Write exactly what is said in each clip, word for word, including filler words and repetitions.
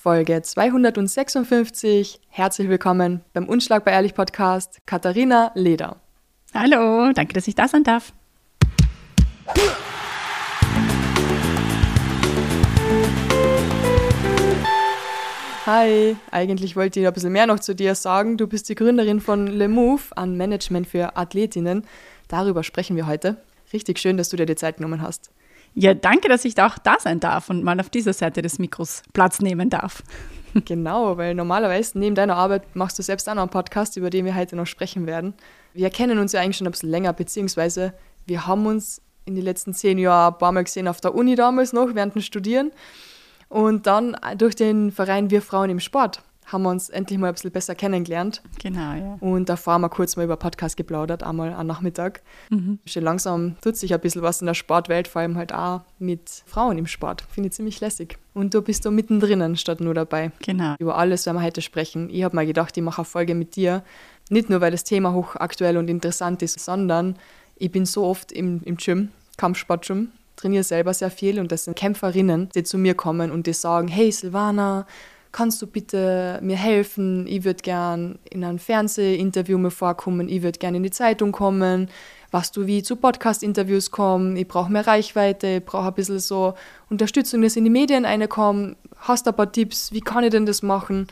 Folge zweihundertsechsundfünfzig. Herzlich willkommen beim Unschlagbar Ehrlich Podcast, Katharina Leder. Hallo, danke, dass ich da sein darf. Hi, eigentlich wollte ich ein bisschen mehr noch zu dir sagen. Du bist die Gründerin von Le Move, ein Management für Athletinnen. Darüber sprechen wir heute. Richtig schön, dass du dir die Zeit genommen hast. Ja, danke, dass ich da auch da sein darf und mal auf dieser Seite des Mikros Platz nehmen darf. Genau, weil normalerweise neben deiner Arbeit machst du selbst auch noch einen Podcast, über den wir heute noch sprechen werden. Wir kennen uns ja eigentlich schon ein bisschen länger, beziehungsweise wir haben uns in den letzten zehn Jahren ein paar Mal gesehen auf der Uni damals noch, während dem Studieren. Und dann durch den Verein Wir Frauen im Sport haben wir uns endlich mal ein bisschen besser kennengelernt. Genau, ja. Und davor haben wir kurz mal über Podcast geplaudert, einmal am Nachmittag. Mhm. Schon langsam tut sich ein bisschen was in der Sportwelt, vor allem halt auch mit Frauen im Sport. Finde ich ziemlich lässig. Und du bist da mittendrin statt nur dabei. Genau. Über alles werden wir heute sprechen. Ich habe mal gedacht, ich mache eine Folge mit dir. Nicht nur, weil das Thema hochaktuell und interessant ist, sondern ich bin so oft im, im Gym, Kampfsport-Gym, trainiere selber sehr viel und das sind Kämpferinnen, die zu mir kommen und die sagen, hey Silvana, kannst du bitte mir helfen? Ich würde gern in ein Fernsehinterview mir vorkommen, ich würde gern in die Zeitung kommen, was du wie zu Podcast-Interviews kommen, ich brauche mehr Reichweite, ich brauche ein bisschen so Unterstützung, dass in die Medien reinkommen, hast du ein paar Tipps, wie kann ich denn das machen?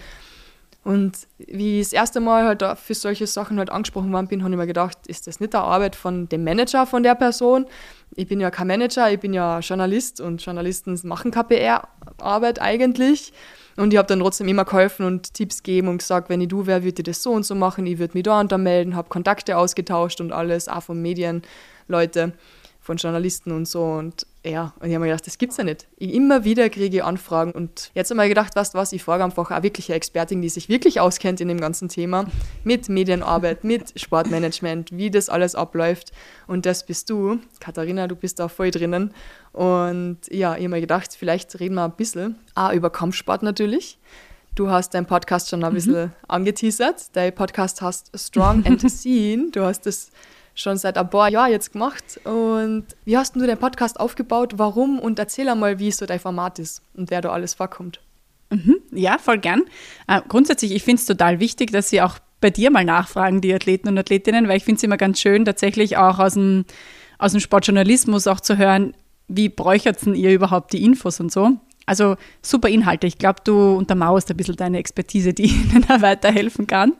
Und wie ich das erste Mal halt für solche Sachen halt angesprochen worden bin, habe ich mir gedacht, ist das nicht eine Arbeit von dem Manager von der Person? Ich bin ja kein Manager, ich bin ja Journalist und Journalisten machen K P R-Arbeit eigentlich. Und ich habe dann trotzdem immer geholfen und Tipps gegeben und gesagt, wenn ich du wäre, würde ich das so und so machen, ich würde mich da und da melden, habe Kontakte ausgetauscht und alles, auch von Medienleute, von Journalisten und so. Und ja, und ich habe mir gedacht, das gibt's ja nicht. Ich immer wieder kriege ich Anfragen und jetzt habe ich mir gedacht, weißt du was, ich frage einfach auch wirklich eine Expertin, die sich wirklich auskennt in dem ganzen Thema, mit Medienarbeit, mit Sportmanagement, wie das alles abläuft. Und das bist du, Katharina, du bist da voll drinnen. Und ja, ich habe mir gedacht, vielleicht reden wir ein bisschen auch über Kampfsport natürlich. Du hast deinen Podcast schon ein bisschen mhm. angeteasert. Dein Podcast heißt Strong and Seen. Du hast das schon seit ein paar Jahren jetzt gemacht. Und wie hast du deinen Podcast aufgebaut? Warum? Und erzähl einmal, wie so dein Format ist und wer da alles vorkommt. Mhm. Ja, voll gern. Äh, grundsätzlich, ich finde es total wichtig, dass Sie auch bei dir mal nachfragen, die Athleten und Athletinnen, weil ich finde es immer ganz schön, tatsächlich auch aus dem, aus dem Sportjournalismus auch zu hören, wie bräuchert denn ihr überhaupt die Infos und so. Also super Inhalte. Ich glaube, du untermauerst ein bisschen deine Expertise, die Ihnen da weiterhelfen kann.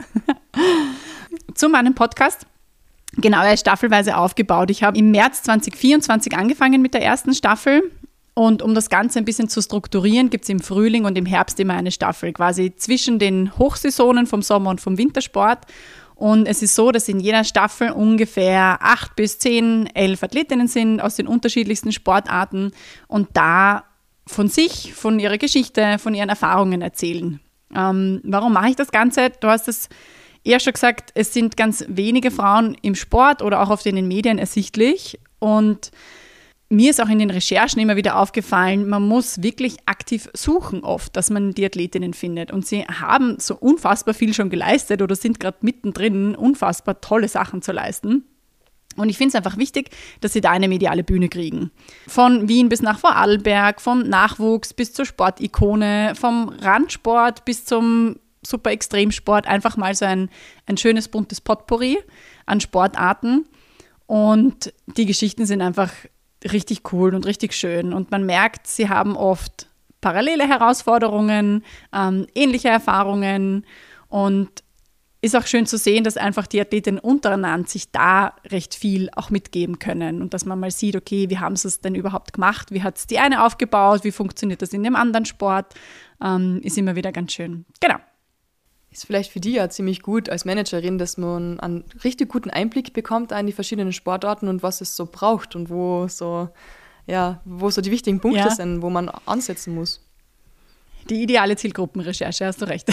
Zu meinem Podcast. Genau, er ist staffelweise aufgebaut. Ich habe im März zwanzig vierundzwanzig angefangen mit der ersten Staffel und um das Ganze ein bisschen zu strukturieren, gibt es im Frühling und im Herbst immer eine Staffel, quasi zwischen den Hochsaisonen vom Sommer- und vom Wintersport. Und es ist so, dass in jeder Staffel ungefähr acht bis zehn, elf Athletinnen sind aus den unterschiedlichsten Sportarten und da von sich, von ihrer Geschichte, von ihren Erfahrungen erzählen. Ähm, warum mache ich das Ganze? Du hast es eher schon gesagt, es sind ganz wenige Frauen im Sport oder auch auf den Medien ersichtlich. Und mir ist auch in den Recherchen immer wieder aufgefallen, man muss wirklich aktiv suchen oft, dass man die Athletinnen findet. Und sie haben so unfassbar viel schon geleistet oder sind gerade mittendrin, unfassbar tolle Sachen zu leisten. Und ich finde es einfach wichtig, dass sie da eine mediale Bühne kriegen. Von Wien bis nach Vorarlberg, vom Nachwuchs bis zur Sportikone, vom Randsport bis zum super Extremsport, einfach mal so ein, ein schönes buntes Potpourri an Sportarten und die Geschichten sind einfach richtig cool und richtig schön und man merkt, sie haben oft parallele Herausforderungen, ähm, ähnliche Erfahrungen und ist auch schön zu sehen, dass einfach die Athletinnen untereinander sich da recht viel auch mitgeben können und dass man mal sieht, okay, wie haben sie es denn überhaupt gemacht, wie hat es die eine aufgebaut, wie funktioniert das in dem anderen Sport, ähm, ist immer wieder ganz schön. Genau. Ist vielleicht für dich ja ziemlich gut als Managerin, dass man einen richtig guten Einblick bekommt in die verschiedenen Sportarten und was es so braucht und wo so, ja, wo so die wichtigen Punkte ja. sind, wo man ansetzen muss. Die ideale Zielgruppenrecherche, hast du recht.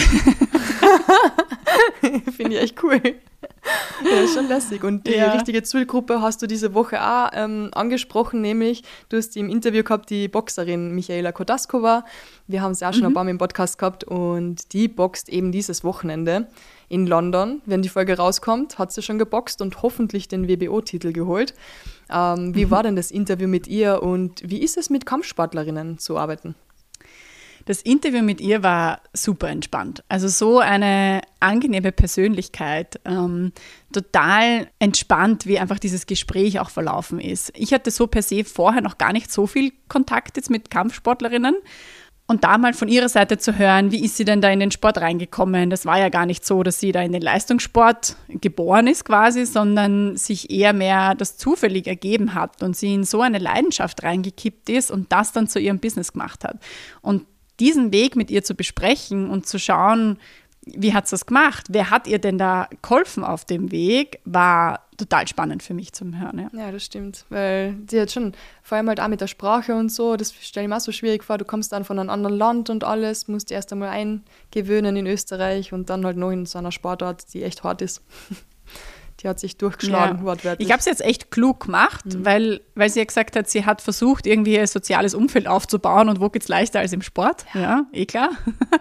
Finde ich echt cool. Ja, ist schon lässig. Und die ja. richtige Zielgruppe hast du diese Woche auch ähm, angesprochen, nämlich du hast im Interview gehabt, die Boxerin Michaela Kodaskova. Wir haben sie auch schon mhm. ein paar Mal im Podcast gehabt und die boxt eben dieses Wochenende in London. Wenn die Folge rauskommt, hat sie schon geboxt und hoffentlich den W B O-Titel geholt. Ähm, wie mhm. war denn das Interview mit ihr und wie ist es mit Kampfsportlerinnen zu arbeiten? Das Interview mit ihr war super entspannt. Also so eine angenehme Persönlichkeit, ähm, total entspannt, wie einfach dieses Gespräch auch verlaufen ist. Ich hatte so per se vorher noch gar nicht so viel Kontakt jetzt mit Kampfsportlerinnen. Und da mal von ihrer Seite zu hören, wie ist sie denn da in den Sport reingekommen? Das war ja gar nicht so, dass sie da in den Leistungssport geboren ist quasi, sondern sich eher mehr das zufällig ergeben hat und sie in so eine Leidenschaft reingekippt ist und das dann zu ihrem Business gemacht hat. Und diesen Weg mit ihr zu besprechen und zu schauen, wie hat sie das gemacht? Wer hat ihr denn da geholfen auf dem Weg? War total spannend für mich zum Hören. Ja, ja das stimmt, weil die hat schon, vor allem halt auch mit der Sprache und so, das stelle ich mir auch so schwierig vor, du kommst dann von einem anderen Land und alles, musst erst einmal eingewöhnen in Österreich und dann halt noch in so einer Sportart, die echt hart ist. Die hat sich durchgeschlagen, ja. wortwörtlich. Ich habe es jetzt echt klug gemacht, mhm. weil, weil sie ja gesagt hat, sie hat versucht, irgendwie ein soziales Umfeld aufzubauen und wo geht es leichter als im Sport? Ja, ja eh klar.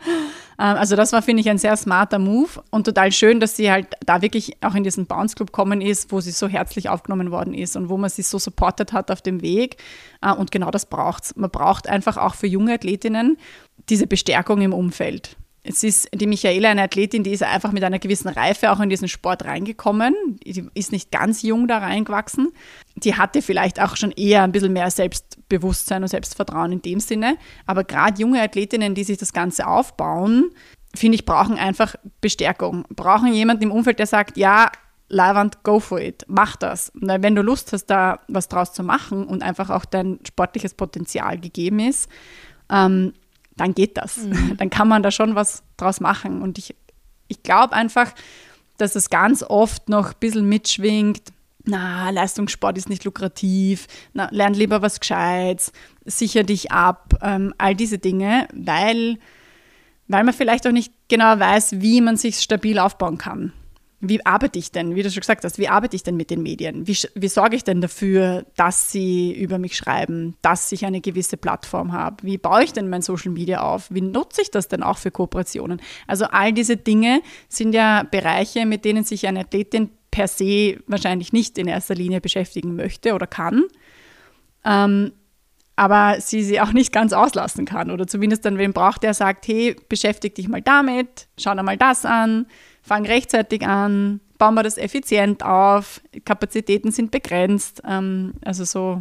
Also das war, finde ich, ein sehr smarter Move und total schön, dass sie halt da wirklich auch in diesen Bounce Club gekommen ist, wo sie so herzlich aufgenommen worden ist und wo man sie so supportet hat auf dem Weg. Und genau das braucht es. Man braucht einfach auch für junge Athletinnen diese Bestärkung im Umfeld. Es ist die Michaela, eine Athletin, die ist einfach mit einer gewissen Reife auch in diesen Sport reingekommen. Die ist nicht ganz jung da reingewachsen. Die hatte vielleicht auch schon eher ein bisschen mehr Selbstbewusstsein und Selbstvertrauen in dem Sinne. Aber gerade junge Athletinnen, die sich das Ganze aufbauen, finde ich, brauchen einfach Bestärkung. Brauchen jemanden im Umfeld, der sagt, ja, Leiwand, go for it, mach das. Weil wenn du Lust hast, da was draus zu machen und einfach auch dein sportliches Potenzial gegeben ist, ähm, dann geht das. Mhm. Dann kann man da schon was draus machen. Und ich, ich glaube einfach, dass es ganz oft noch ein bisschen mitschwingt, na, Leistungssport ist nicht lukrativ, na, lern lieber was Gescheites, sicher dich ab, ähm, all diese Dinge, weil, weil man vielleicht auch nicht genau weiß, wie man sich stabil aufbauen kann. Wie arbeite ich denn, wie du schon gesagt hast, wie arbeite ich denn mit den Medien? Wie, wie sorge ich denn dafür, dass sie über mich schreiben, dass ich eine gewisse Plattform habe? Wie baue ich denn mein Social Media auf? Wie nutze ich das denn auch für Kooperationen? Also all diese Dinge sind ja Bereiche, mit denen sich eine Athletin per se wahrscheinlich nicht in erster Linie beschäftigen möchte oder kann, ähm, aber sie sie auch nicht ganz auslassen kann oder zumindest dann wen braucht, der sagt, hey, beschäftige dich mal damit, schau dir mal das an, fang rechtzeitig an, bauen wir das effizient auf, Kapazitäten sind begrenzt, ähm, also so,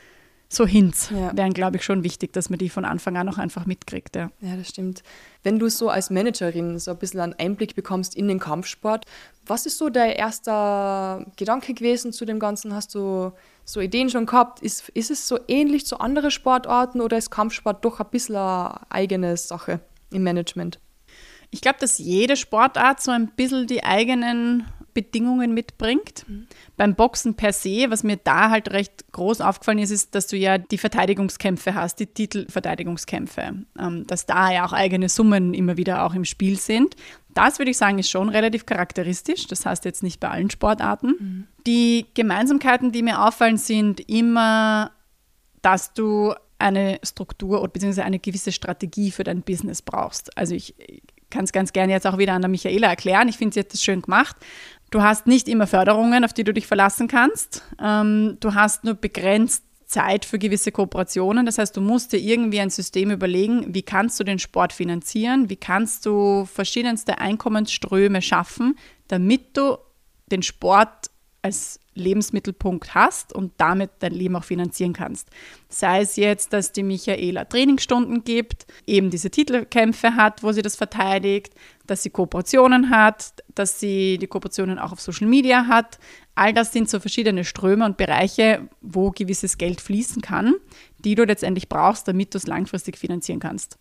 so Hints ja. wären, glaube ich, schon wichtig, dass man die von Anfang an auch einfach mitkriegt. Ja. ja, das stimmt. Wenn du so als Managerin so ein bisschen einen Einblick bekommst in den Kampfsport, was ist so dein erster Gedanke gewesen zu dem Ganzen? Hast du so Ideen schon gehabt? Ist, ist es so ähnlich zu anderen Sportarten oder ist Kampfsport doch ein bisschen eine eigene Sache im Management? Ich glaube, dass jede Sportart so ein bisschen die eigenen Bedingungen mitbringt. Mhm. Beim Boxen per se, was mir da halt recht groß aufgefallen ist, ist, dass du ja die Verteidigungskämpfe hast, die Titelverteidigungskämpfe, ähm, dass da ja auch eigene Summen immer wieder auch im Spiel sind. Das würde ich sagen, ist schon relativ charakteristisch. Das heißt jetzt nicht bei allen Sportarten. Mhm. Die Gemeinsamkeiten, die mir auffallen, sind immer, dass du eine Struktur oder beziehungsweise eine gewisse Strategie für dein Business brauchst. Also ich kann es ganz gerne jetzt auch wieder an der Michaela erklären. Ich finde, sie hat das schön gemacht. Du hast nicht immer Förderungen, auf die du dich verlassen kannst. Ähm, du hast nur begrenzt Zeit für gewisse Kooperationen. Das heißt, du musst dir irgendwie ein System überlegen, wie kannst du den Sport finanzieren, wie kannst du verschiedenste Einkommensströme schaffen, damit du den Sport als Lebensmittelpunkt hast und damit dein Leben auch finanzieren kannst. Sei es jetzt, dass die Michaela Trainingsstunden gibt, eben diese Titelkämpfe hat, wo sie das verteidigt, dass sie Kooperationen hat, dass sie die Kooperationen auch auf Social Media hat. All das sind so verschiedene Ströme und Bereiche, wo gewisses Geld fließen kann, die du letztendlich brauchst, damit du es langfristig finanzieren kannst.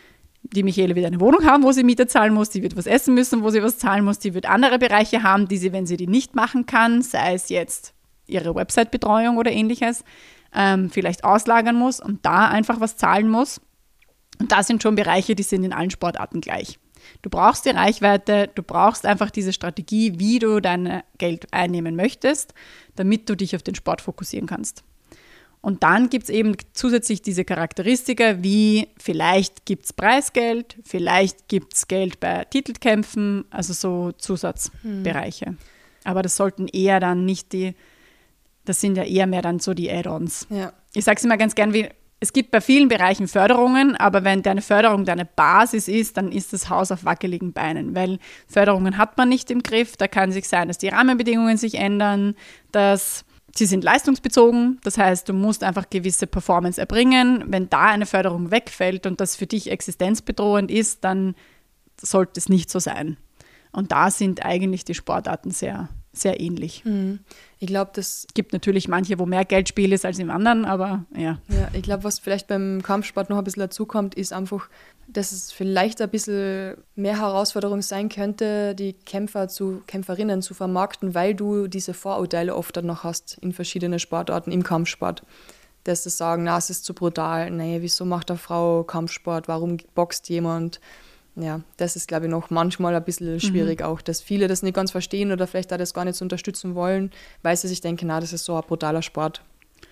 Die Michaela wird eine Wohnung haben, wo sie Miete zahlen muss, die wird was essen müssen, wo sie was zahlen muss, die wird andere Bereiche haben, die sie, wenn sie die nicht machen kann, sei es jetzt ihre Website-Betreuung oder ähnliches, ähm, vielleicht auslagern muss und da einfach was zahlen muss. Und das sind schon Bereiche, die sind in allen Sportarten gleich. Du brauchst die Reichweite, du brauchst einfach diese Strategie, wie du dein Geld einnehmen möchtest, damit du dich auf den Sport fokussieren kannst. Und dann gibt es eben zusätzlich diese Charakteristika, wie vielleicht gibt es Preisgeld, vielleicht gibt es Geld bei Titelkämpfen, also so Zusatzbereiche. Hm. Aber das sollten eher dann nicht die, das sind ja eher mehr dann so die Add-ons. Ja. Ich sage es immer ganz gern, wie Es gibt bei vielen Bereichen Förderungen, aber wenn deine Förderung deine Basis ist, dann ist das Haus auf wackeligen Beinen, weil Förderungen hat man nicht im Griff. Da kann sich sein, dass die Rahmenbedingungen sich ändern, dass sie sind leistungsbezogen. Das heißt, du musst einfach gewisse Performance erbringen. Wenn da eine Förderung wegfällt und das für dich existenzbedrohend ist, dann sollte es nicht so sein. Und da sind eigentlich die Sportarten sehr sehr ähnlich. Mhm. Ich glaube, das gibt natürlich manche, wo mehr Geldspiel ist als im anderen, aber ja. Ja, ich glaube, was vielleicht beim Kampfsport noch ein bisschen dazukommt, ist einfach, dass es vielleicht ein bisschen mehr Herausforderung sein könnte, die Kämpfer zu Kämpferinnen zu vermarkten, weil du diese Vorurteile oft dann noch hast in verschiedenen Sportarten im Kampfsport. Dass sie sagen, na, es ist zu brutal, nee, wieso macht eine Frau Kampfsport, warum boxt jemand? Ja, das ist, glaube ich, noch manchmal ein bisschen schwierig mhm. auch, dass viele das nicht ganz verstehen oder vielleicht auch das gar nicht so unterstützen wollen, weil sie sich denken, na, das ist so ein brutaler Sport.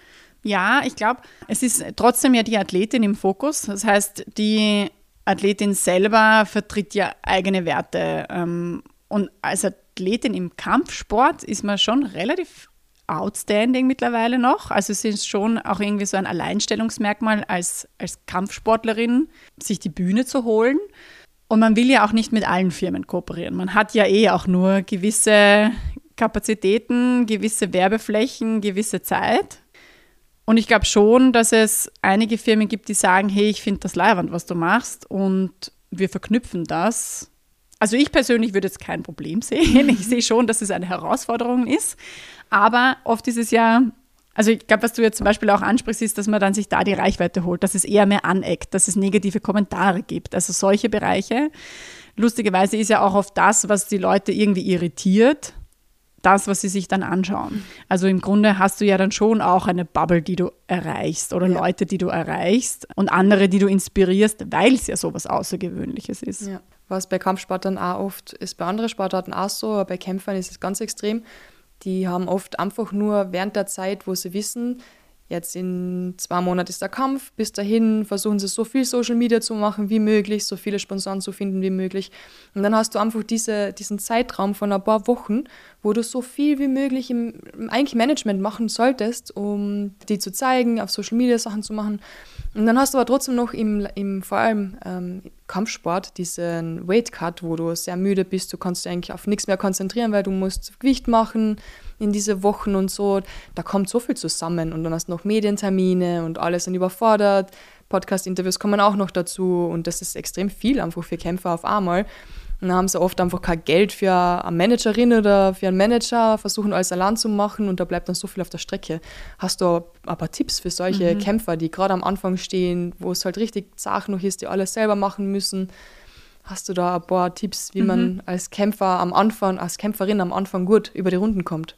Ja, ich glaube, es ist trotzdem ja die Athletin im Fokus. Das heißt, die Athletin selber vertritt ja eigene Werte. Und als Athletin im Kampfsport ist man schon relativ outstanding mittlerweile noch. Also es ist schon auch irgendwie so ein Alleinstellungsmerkmal als, als Kampfsportlerin, sich die Bühne zu holen. Und man will ja auch nicht mit allen Firmen kooperieren. Man hat ja eh auch nur gewisse Kapazitäten, gewisse Werbeflächen, gewisse Zeit. Und ich glaube schon, dass es einige Firmen gibt, die sagen, hey, ich finde das leiwand, was du machst und wir verknüpfen das. Also ich persönlich würde jetzt kein Problem sehen. Ich sehe schon, dass es eine Herausforderung ist. Aber oft ist es ja, also ich glaube, was du jetzt zum Beispiel auch ansprichst, ist, dass man dann sich da die Reichweite holt, dass es eher mehr aneckt, dass es negative Kommentare gibt. Also solche Bereiche. Lustigerweise ist ja auch oft das, was die Leute irgendwie irritiert, das, was sie sich dann anschauen. Also im Grunde hast du ja dann schon auch eine Bubble, die du erreichst oder ja. Leute, die du erreichst und andere, die du inspirierst, weil es ja sowas Außergewöhnliches ist. Ja. Was bei Kampfsportlern auch oft ist, bei anderen Sportarten auch so, aber bei Kämpfern ist es ganz extrem. Die haben oft einfach nur während der Zeit, wo sie wissen, jetzt in zwei Monaten ist der Kampf, bis dahin versuchen sie so viel Social Media zu machen wie möglich, so viele Sponsoren zu finden wie möglich. Und dann hast du einfach diese, diesen Zeitraum von ein paar Wochen, wo du so viel wie möglich im, im eigentlich Management machen solltest, um die zu zeigen, auf Social Media Sachen zu machen. Und dann hast du aber trotzdem noch im, im vor allem ähm, Kampfsport diesen Weight Cut, wo du sehr müde bist, du kannst dich eigentlich auf nichts mehr konzentrieren, weil du musst Gewicht machen in diese Wochen und so. Da kommt so viel zusammen und dann hast du noch Medientermine und alles sind überfordert. Podcast-Interviews kommen auch noch dazu und das ist extrem viel einfach für Kämpfer auf einmal. Und dann haben sie oft einfach kein Geld für eine Managerin oder für einen Manager, versuchen alles allein zu machen und da bleibt dann so viel auf der Strecke. Hast du ein paar Tipps für solche mhm. Kämpfer, die gerade am Anfang stehen, wo es halt richtig zart noch ist, die alles selber machen müssen? Hast du da ein paar Tipps, wie mhm. man als Kämpfer am Anfang, als Kämpferin am Anfang gut über die Runden kommt?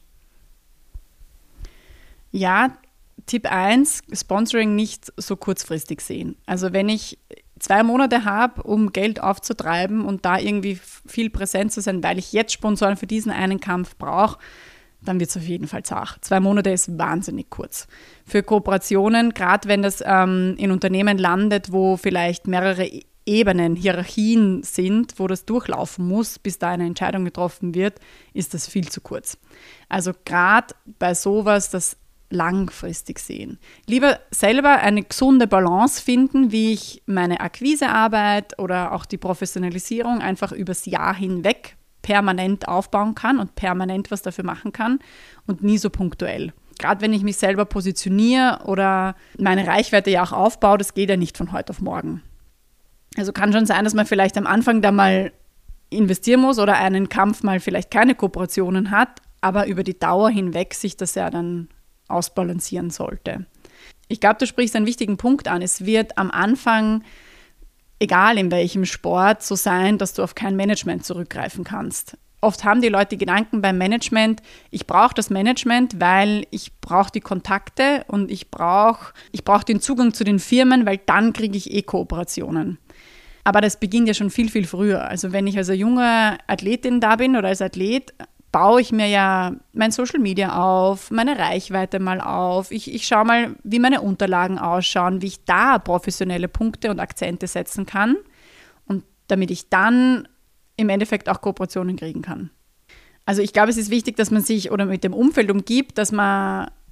Ja, Tipp eins, Sponsoring nicht so kurzfristig sehen. Also wenn ich zwei Monate habe, um Geld aufzutreiben und da irgendwie viel präsent zu sein, weil ich jetzt Sponsoren für diesen einen Kampf brauche, dann wird es auf jeden Fall zart. Zwei Monate ist wahnsinnig kurz. Für Kooperationen, gerade wenn das ähm, in Unternehmen landet, wo vielleicht mehrere Ebenen, Hierarchien sind, wo das durchlaufen muss, bis da eine Entscheidung getroffen wird, ist das viel zu kurz. Also gerade bei sowas, das langfristig sehen. Lieber selber eine gesunde Balance finden, wie ich meine Akquisearbeit oder auch die Professionalisierung einfach übers Jahr hinweg permanent aufbauen kann und permanent was dafür machen kann und nie so punktuell. Gerade wenn ich mich selber positioniere oder meine Reichweite ja auch aufbaue, das geht ja nicht von heute auf morgen. Also kann schon sein, dass man vielleicht am Anfang da mal investieren muss oder einen Kampf mal vielleicht keine Kooperationen hat, aber über die Dauer hinweg sich das ja dann ausbalancieren sollte. Ich glaube, du sprichst einen wichtigen Punkt an. Es wird am Anfang, egal in welchem Sport, so sein, dass du auf kein Management zurückgreifen kannst. Oft haben die Leute Gedanken beim Management, ich brauche das Management, weil ich brauche die Kontakte und ich brauche ich brauch den Zugang zu den Firmen, weil dann kriege ich eh Kooperationen. Aber das beginnt ja schon viel, viel früher. Also wenn ich als eine junge Athletin da bin oder als Athlet, baue ich mir ja mein Social Media auf, meine Reichweite mal auf. Ich, ich schaue mal, wie meine Unterlagen ausschauen, wie ich da professionelle Punkte und Akzente setzen kann und damit ich dann im Endeffekt auch Kooperationen kriegen kann. Also ich glaube, es ist wichtig, dass man sich oder mit dem Umfeld umgibt, dass man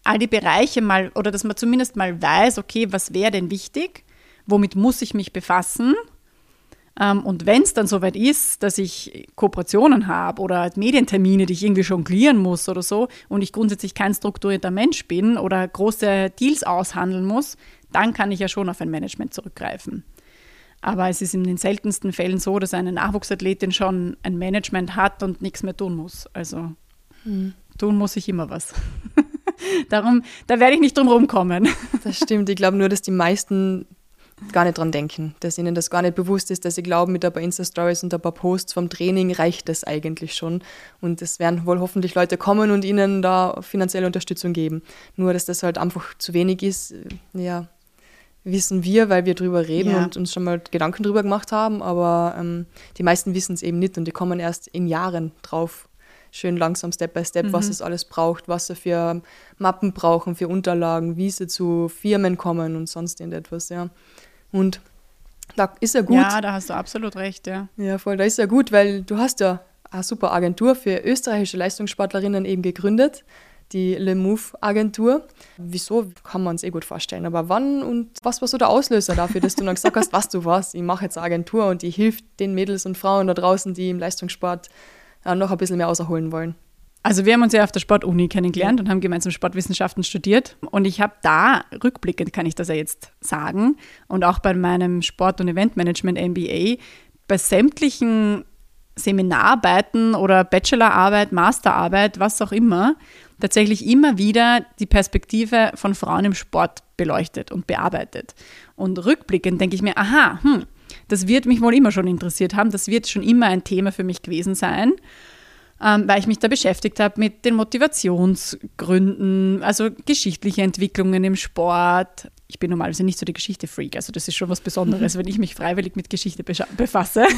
all die Bereiche mal, oder dass man zumindest mal weiß, okay, was wäre denn wichtig, womit muss ich mich befassen? Ähm, und wenn es dann soweit ist, dass ich Kooperationen habe oder Medientermine, die ich irgendwie jonglieren muss oder so und ich grundsätzlich kein strukturierter Mensch bin oder große Deals aushandeln muss, dann kann ich ja schon auf ein Management zurückgreifen. Aber es ist in den seltensten Fällen so, dass eine Nachwuchsathletin schon ein Management hat und nichts mehr tun muss. Also hm. tun muss ich immer was. Darum, da werde ich nicht drum rumkommen. Das stimmt. Ich glaube nur, dass die meisten gar nicht dran denken, dass ihnen das gar nicht bewusst ist, dass sie glauben, mit ein paar Insta-Stories und ein paar Posts vom Training reicht das eigentlich schon. Und es werden wohl hoffentlich Leute kommen und ihnen da finanzielle Unterstützung geben. Nur, dass das halt einfach zu wenig ist, ja, wissen wir, weil wir drüber reden ja. und uns schon mal Gedanken drüber gemacht haben, aber ähm, die meisten wissen es eben nicht und die kommen erst in Jahren drauf, schön langsam, Step by Step, mhm. was es alles braucht, was sie für Mappen brauchen, für Unterlagen, wie sie zu Firmen kommen und sonst irgendetwas, ja. Und da ist ja gut. Ja, da hast du absolut recht, ja. Ja, voll, da ist ja gut, weil du hast ja eine super Agentur für österreichische Leistungssportlerinnen eben gegründet, die Le Move Agentur. Wieso, kann man uns eh gut vorstellen, aber wann und was war so der Auslöser dafür, dass du dann gesagt hast, was du was, ich mache jetzt eine Agentur und die hilft den Mädels und Frauen da draußen, die im Leistungssport ja, noch ein bisschen mehr auserholen wollen? Also wir haben uns ja auf der Sportuni kennengelernt und haben gemeinsam Sportwissenschaften studiert. Und ich habe da, rückblickend kann ich das ja jetzt sagen, und auch bei meinem Sport- und Eventmanagement M B A, bei sämtlichen Seminararbeiten oder Bachelorarbeit, Masterarbeit, was auch immer, tatsächlich immer wieder die Perspektive von Frauen im Sport beleuchtet und bearbeitet. Und rückblickend denke ich mir, aha, hm, das wird mich wohl immer schon interessiert haben, das wird schon immer ein Thema für mich gewesen sein. Ähm, weil ich mich da beschäftigt habe mit den Motivationsgründen, also geschichtliche Entwicklungen im Sport. Ich bin normalerweise nicht so der Geschichte-Freak, also das ist schon was Besonderes, wenn ich mich freiwillig mit Geschichte befasse.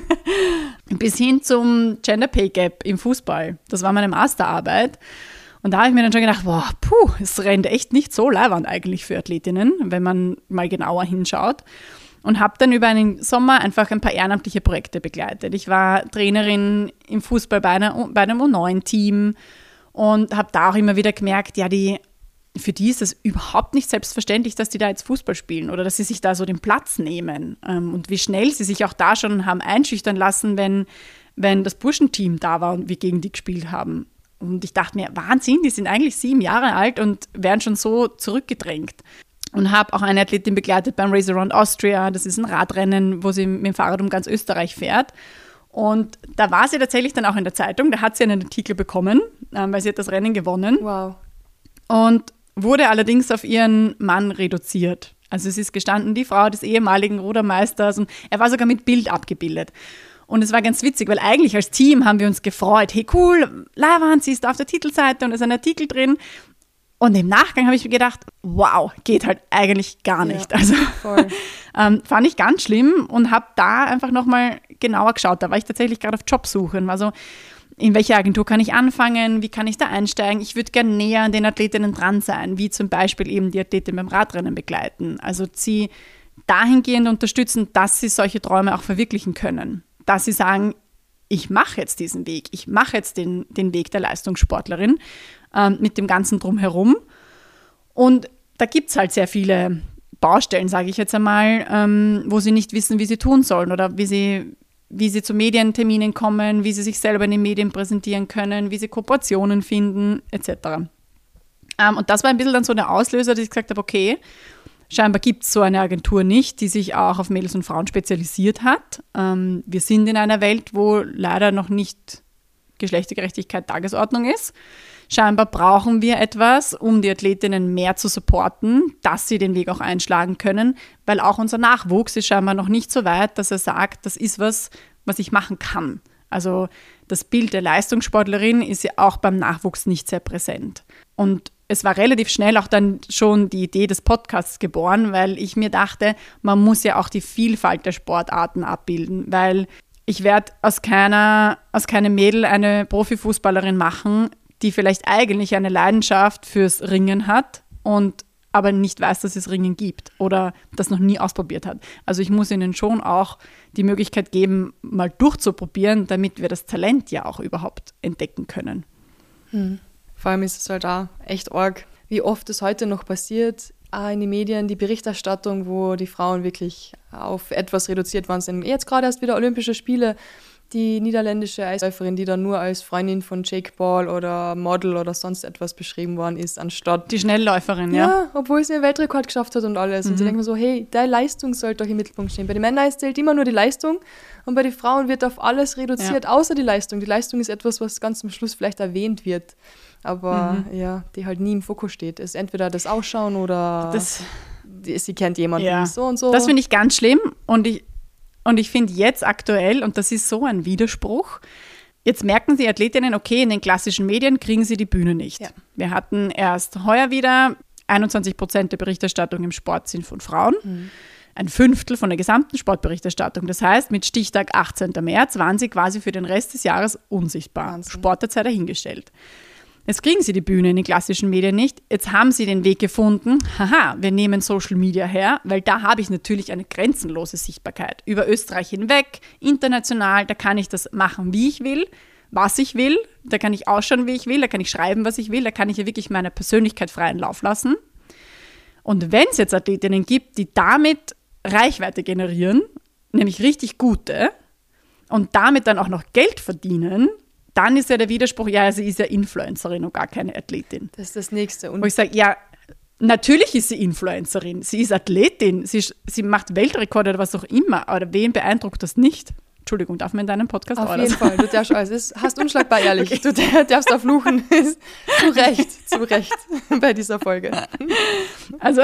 Bis hin zum Gender Pay Gap im Fußball. Das war meine Masterarbeit. Und da habe ich mir dann schon gedacht, boah, puh, es rennt echt nicht so leiwand eigentlich für Athletinnen, wenn man mal genauer hinschaut. Und habe dann über einen Sommer einfach ein paar ehrenamtliche Projekte begleitet. Ich war Trainerin im Fußball bei, einer, bei einem U neun Team und habe da auch immer wieder gemerkt, ja, die, für die ist es überhaupt nicht selbstverständlich, dass die da jetzt Fußball spielen oder dass sie sich da so den Platz nehmen. Und wie schnell sie sich auch da schon haben einschüchtern lassen, wenn, wenn das Burschenteam da war und wir gegen die gespielt haben. Und ich dachte mir, Wahnsinn, die sind eigentlich sieben Jahre alt und werden schon so zurückgedrängt. Und habe auch eine Athletin begleitet beim Race Around Austria. Das ist ein Radrennen, wo sie mit dem Fahrrad um ganz Österreich fährt. Und da war sie tatsächlich dann auch in der Zeitung. Da hat sie einen Artikel bekommen, weil sie hat das Rennen gewonnen. Wow. Und wurde allerdings auf ihren Mann reduziert. Also es ist gestanden, die Frau des ehemaligen Rudermeisters. Und er war sogar mit Bild abgebildet. Und es war ganz witzig, weil eigentlich als Team haben wir uns gefreut. Hey, cool, Leiwand, sie ist da auf der Titelseite und es ist ein Artikel drin. Und im Nachgang habe ich mir gedacht, wow, geht halt eigentlich gar nicht. Ja, also ähm, fand ich ganz schlimm und habe da einfach nochmal genauer geschaut. Da war ich tatsächlich gerade auf Jobsuche. Also in welche Agentur kann ich anfangen? Wie kann ich da einsteigen? Ich würde gerne näher an den Athletinnen dran sein, wie zum Beispiel eben die Athletin beim Radrennen begleiten. Also sie dahingehend unterstützen, dass sie solche Träume auch verwirklichen können. Dass sie sagen, ich mache jetzt diesen Weg, ich mache jetzt den, den Weg der Leistungssportlerin ähm, mit dem Ganzen Drumherum. Und da gibt es halt sehr viele Baustellen, sage ich jetzt einmal, ähm, wo sie nicht wissen, wie sie tun sollen oder wie sie, wie sie zu Medienterminen kommen, wie sie sich selber in den Medien präsentieren können, wie sie Kooperationen finden, et cetera. Ähm, und das war ein bisschen dann so der Auslöser, dass ich gesagt habe, okay, scheinbar gibt es so eine Agentur nicht, die sich auch auf Mädels und Frauen spezialisiert hat. Ähm, wir sind in einer Welt, wo leider noch nicht Geschlechtergerechtigkeit Tagesordnung ist. Scheinbar brauchen wir etwas, um die Athletinnen mehr zu supporten, dass sie den Weg auch einschlagen können, weil auch unser Nachwuchs ist scheinbar noch nicht so weit, dass er sagt, das ist was, was ich machen kann. Also das Bild der Leistungssportlerin ist ja auch beim Nachwuchs nicht sehr präsent. Und es war relativ schnell auch dann schon die Idee des Podcasts geboren, weil ich mir dachte, man muss ja auch die Vielfalt der Sportarten abbilden, weil ich werde aus keiner, aus keinem Mädel eine Profifußballerin machen, die vielleicht eigentlich eine Leidenschaft fürs Ringen hat und aber nicht weiß, dass es Ringen gibt oder das noch nie ausprobiert hat. Also ich muss ihnen schon auch die Möglichkeit geben, mal durchzuprobieren, damit wir das Talent ja auch überhaupt entdecken können. Hm. Vor allem ist es halt auch echt arg, wie oft es heute noch passiert, auch in den Medien, die Berichterstattung, wo die Frauen wirklich auf etwas reduziert worden sind. Jetzt gerade erst wieder Olympische Spiele, die niederländische Eisläuferin, die dann nur als Freundin von Jake Paul oder Model oder sonst etwas beschrieben worden ist, anstatt... Die Schnellläuferin, ja. Ja, obwohl sie einen Weltrekord geschafft hat und alles. Mhm. Und sie denken so, hey, deine Leistung sollte doch im Mittelpunkt stehen. Bei den Männern zählt immer nur die Leistung und bei den Frauen wird auf alles reduziert, ja. außer die Leistung. Die Leistung ist etwas, was ganz am Schluss vielleicht erwähnt wird, aber mhm. ja, die halt nie im Fokus steht. Es ist entweder das Ausschauen oder das, die, sie kennt jemanden ja. so und so. Das finde ich ganz schlimm und ich Und ich finde jetzt aktuell, und das ist so ein Widerspruch, jetzt merken die Athletinnen, okay, in den klassischen Medien kriegen sie die Bühne nicht. Ja. Wir hatten erst heuer wieder einundzwanzig Prozent der Berichterstattung im Sport sind von Frauen, mhm. ein Fünftel von der gesamten Sportberichterstattung. Das heißt, mit Stichtag achtzehnten März waren sie quasi für den Rest des Jahres unsichtbar. Wahnsinn. Sport hat sei dahingestellt. Jetzt kriegen sie die Bühne in den klassischen Medien nicht. Jetzt haben sie den Weg gefunden, haha, wir nehmen Social Media her, weil da habe ich natürlich eine grenzenlose Sichtbarkeit. Über Österreich hinweg, international, da kann ich das machen, wie ich will, was ich will, da kann ich ausschauen, wie ich will, da kann ich schreiben, was ich will, da kann ich ja wirklich meine Persönlichkeit freien Lauf lassen. Und wenn es jetzt Athletinnen gibt, die damit Reichweite generieren, nämlich richtig gute, und damit dann auch noch Geld verdienen, dann ist ja der Widerspruch, ja, sie ist ja Influencerin und gar keine Athletin. Das ist das Nächste. Und wo ich sage, ja, natürlich ist sie Influencerin, sie ist Athletin, sie, sie macht Weltrekorde oder was auch immer, aber wen beeindruckt das nicht? Entschuldigung, darf man in deinem Podcast Auf alles? jeden Fall, du darfst alles. Hast unschlagbar ehrlich, okay. Du darfst da fluchen. Zu Recht, zu Recht bei dieser Folge. Also...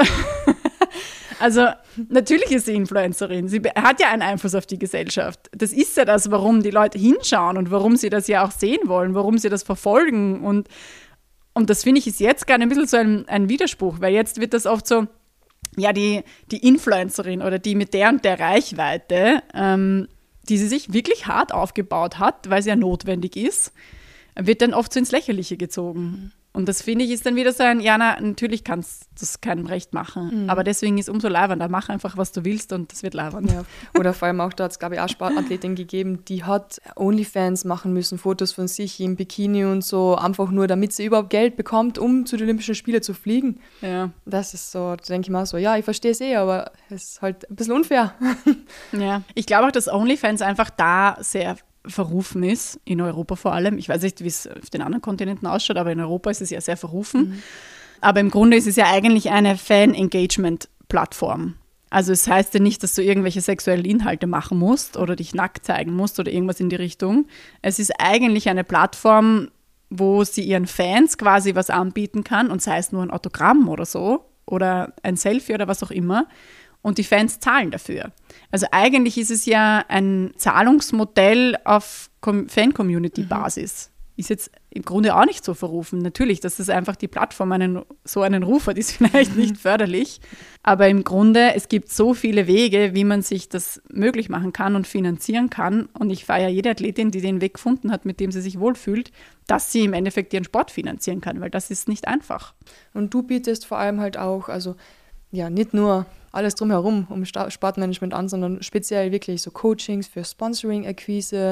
Also natürlich ist sie Influencerin, sie hat ja einen Einfluss auf die Gesellschaft. Das ist ja das, warum die Leute hinschauen und warum sie das ja auch sehen wollen, warum sie das verfolgen. Und, und das finde ich ist jetzt gerade ein bisschen so ein, ein Widerspruch, weil jetzt wird das oft so, ja, die, die Influencerin oder die mit der und der Reichweite, ähm, die sie sich wirklich hart aufgebaut hat, weil sie ja notwendig ist, wird dann oft so ins Lächerliche gezogen. Und das finde ich ist dann wieder so ein, ja, na, natürlich kannst du das keinem recht machen, mhm. aber deswegen ist umso leibernder, mach einfach, was du willst und das wird leibernd. Ja. Oder vor allem auch, da hat es, glaube ich, auch Sportathletin gegeben, die hat Onlyfans machen müssen, Fotos von sich im Bikini und so, einfach nur, damit sie überhaupt Geld bekommt, um zu den Olympischen Spielen zu fliegen. Ja. Das ist so, da denke ich mal so, ja, ich verstehe es eh, aber es ist halt ein bisschen unfair. Ja, ich glaube auch, dass Onlyfans einfach da sehr verrufen ist, in Europa vor allem. Ich weiß nicht, wie es auf den anderen Kontinenten ausschaut, aber in Europa ist es ja sehr verrufen. Mhm. Aber im Grunde ist es ja eigentlich eine Fan-Engagement-Plattform. Also es heißt ja nicht, dass du irgendwelche sexuellen Inhalte machen musst oder dich nackt zeigen musst oder irgendwas in die Richtung. Es ist eigentlich eine Plattform, wo sie ihren Fans quasi was anbieten kann und sei es nur ein Autogramm oder so oder ein Selfie oder was auch immer. Und die Fans zahlen dafür. Also eigentlich ist es ja ein Zahlungsmodell auf Fan-Community-Basis. Mhm. Ist jetzt im Grunde auch nicht so verrufen. Natürlich, dass das einfach die Plattform einen, so einen Ruf hat, ist vielleicht nicht förderlich. Aber im Grunde, es gibt so viele Wege, wie man sich das möglich machen kann und finanzieren kann. Und ich feiere jede Athletin, die den Weg gefunden hat, mit dem sie sich wohlfühlt, dass sie im Endeffekt ihren Sport finanzieren kann, weil das ist nicht einfach. Und du bietest vor allem halt auch, also ja, nicht nur alles drumherum um Sportmanagement an, sondern speziell wirklich so Coachings für Sponsoring-Akquise,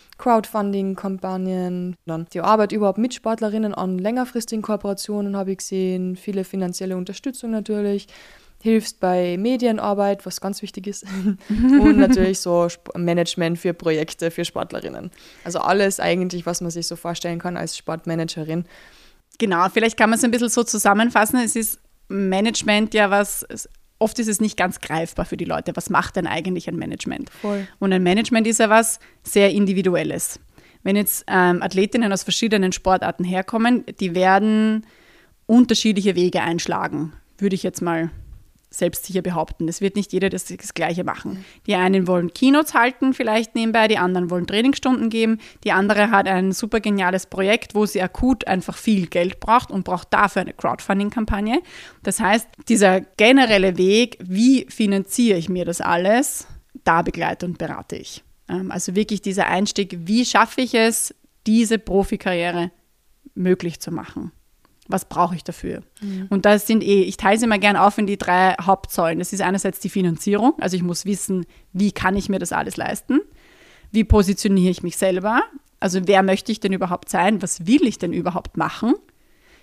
Crowdfunding-Kampagnen, dann die Arbeit überhaupt mit Sportlerinnen an längerfristigen Kooperationen habe ich gesehen, viele finanzielle Unterstützung natürlich, hilfst bei Medienarbeit, was ganz wichtig ist, und natürlich so Management für Projekte für Sportlerinnen. Also alles eigentlich, was man sich so vorstellen kann als Sportmanagerin. Genau, vielleicht kann man es ein bisschen so zusammenfassen, es ist Management ja was, oft ist es nicht ganz greifbar für die Leute. Was macht denn eigentlich ein Management? Voll. Und ein Management ist ja was sehr Individuelles. Wenn jetzt ähm, Athletinnen aus verschiedenen Sportarten herkommen, die werden unterschiedliche Wege einschlagen, würde ich jetzt mal selbstsicher behaupten. Es wird nicht jeder das, das Gleiche machen. Die einen wollen Keynotes halten, vielleicht nebenbei, die anderen wollen Trainingsstunden geben, die andere hat ein super geniales Projekt, wo sie akut einfach viel Geld braucht und braucht dafür eine Crowdfunding-Kampagne. Das heißt, dieser generelle Weg, wie finanziere ich mir das alles, da begleite und berate ich. Also wirklich dieser Einstieg, wie schaffe ich es, diese Profikarriere möglich zu machen? Was brauche ich dafür? Mhm. Und das sind eh, ich teile sie mal gerne auf in die drei Hauptsäulen. Das ist einerseits die Finanzierung, also ich muss wissen, wie kann ich mir das alles leisten? Wie positioniere ich mich selber? Also wer möchte ich denn überhaupt sein? Was will ich denn überhaupt machen?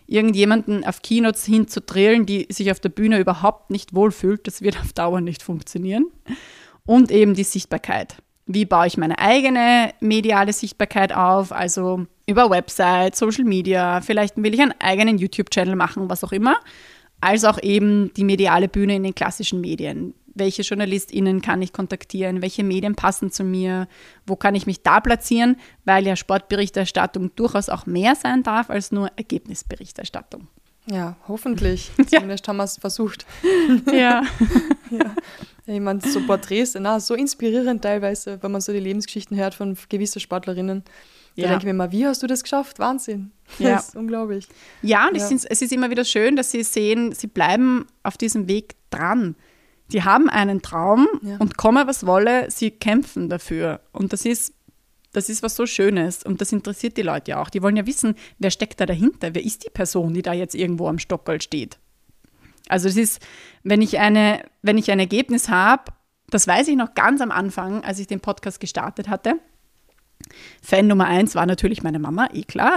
irgendjemanden auf Keynotes hinzudrillen, die sich auf der Bühne überhaupt nicht wohlfühlt, das wird auf Dauer nicht funktionieren. Und eben die Sichtbarkeit. Wie baue ich meine eigene mediale Sichtbarkeit auf? Also über Website, Social Media, vielleicht will ich einen eigenen YouTube-Channel machen, was auch immer. Als auch eben die mediale Bühne in den klassischen Medien. Welche JournalistInnen kann ich kontaktieren? Welche Medien passen zu mir? Wo kann ich mich da platzieren? Weil ja Sportberichterstattung durchaus auch mehr sein darf als nur Ergebnisberichterstattung. Ja, hoffentlich. Ja. Zumindest haben wir es versucht. Ja. Ja. Ich meine, so Porträts, na, so inspirierend teilweise, wenn man so die Lebensgeschichten hört von gewissen Sportlerinnen. Da Ja. denke ich mir immer, wie hast du das geschafft? Wahnsinn. Ja. Das ist unglaublich. Ja, und Ja. Ich find's, es ist immer wieder schön, dass sie sehen, sie bleiben auf diesem Weg dran. Die haben einen Traum Ja. und komme was wolle, sie kämpfen dafür. Und das ist, das ist was so Schönes und das interessiert die Leute ja auch. Die wollen ja wissen, wer steckt da dahinter? Wer ist die Person, die da jetzt irgendwo am Stockerl steht? Also es ist, wenn ich, eine, wenn ich ein Ergebnis habe, das weiß ich noch ganz am Anfang, als ich den Podcast gestartet hatte. Fan Nummer eins war natürlich meine Mama, eh klar.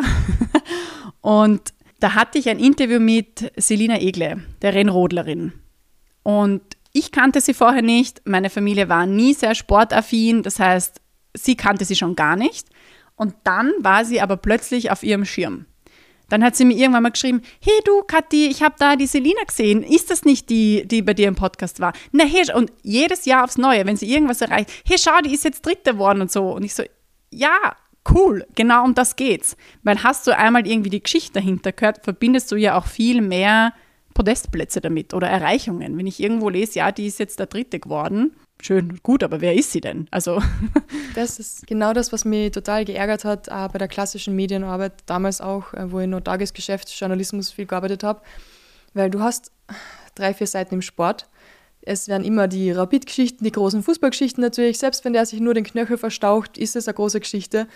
Und da hatte ich ein Interview mit Selina Egle, der Rennrodlerin. Und ich kannte sie vorher nicht, meine Familie war nie sehr sportaffin, das heißt, sie kannte sie schon gar nicht. Und dann war sie aber plötzlich auf ihrem Schirm. Dann hat sie mir irgendwann mal geschrieben, hey du Kathi, ich habe da die Selina gesehen, ist das nicht die, die bei dir im Podcast war? Na hey, und jedes Jahr aufs Neue, wenn sie irgendwas erreicht, hey schau, die ist jetzt Dritte geworden und so. Und ich so, ja, cool, genau um das geht's. Weil hast du einmal irgendwie die Geschichte dahinter gehört, verbindest du ja auch viel mehr Podestplätze damit oder Erreichungen. Wenn ich irgendwo lese, ja, die ist jetzt der Dritte geworden, schön, gut, aber wer ist sie denn? Also Das ist genau das, was mich total geärgert hat, auch bei der klassischen Medienarbeit, damals auch, äh, wo ich noch Tagesgeschäftsjournalismus viel gearbeitet habe. Weil du hast drei, vier Seiten im Sport. Es werden immer die Rapid-Geschichten, die großen Fußballgeschichten natürlich. Selbst wenn der sich nur den Knöchel verstaucht, ist es eine große Geschichte.